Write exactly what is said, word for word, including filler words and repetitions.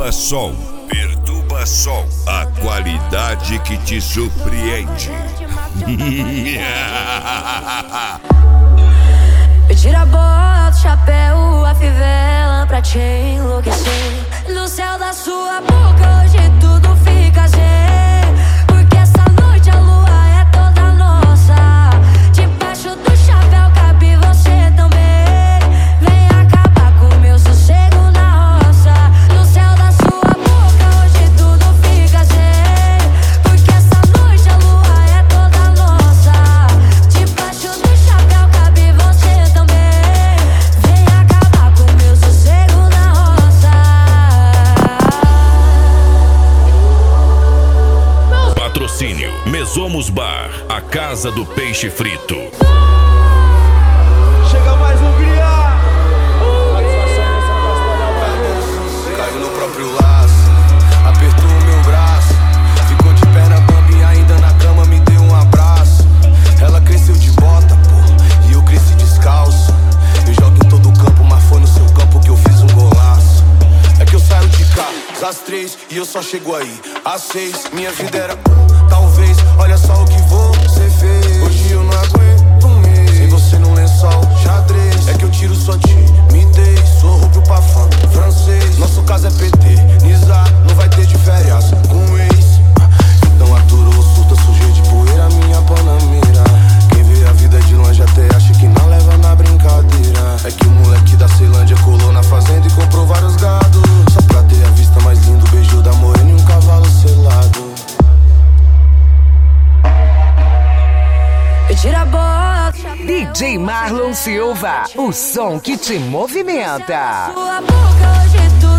Perturba Som. Perturba Som. A qualidade que te surpreende. Eu tiro a bota, o chapéu, a fivela pra te enlouquecer. No céu da sua boca hoje tudo fica zen, porque essa noite a lua é toda nossa. Debaixo do chapéu cabe você também. Vem acabar com meu sossego na roça. No céu da sua boca hoje tudo fica zen, porque essa noite a lua é toda nossa. Debaixo do chapéu cabe você também. Vem acabar com meu sossego na roça. Patrocínio Mesomos Bar, a casa do peixe frito. Chega mais um cria. Caiu no próprio laço, apertou o meu braço. Ficou de perna bamba e ainda na cama me deu um abraço. Ela cresceu de bota, pô, e eu cresci descalço. Eu jogo em todo o campo, mas foi no seu campo que eu fiz um golaço. É que eu saio de cá às três e eu só chego aí às seis. Minha vida era um, talvez, olha só o que você fez. Hoje eu não aguento um mês sem você no lençol, xadrez. É que eu tiro sua timidez, sou rubro pra fã, francês. Nosso caso é P T, Nizar, não vai ter de férias com ex. Então aturou, surta, sujei de poeira minha panamera. Quem vê a vida de longe até acha que não leva na brincadeira. É que o moleque da Ceilândia colou na fazenda e comprou vários gados, só pra ter a vista mais linda, o beijo da morena e um cavalo selado. Eu tiro a bota, D J Marlon Silva, o som que te movimenta. sua boca hoje tudo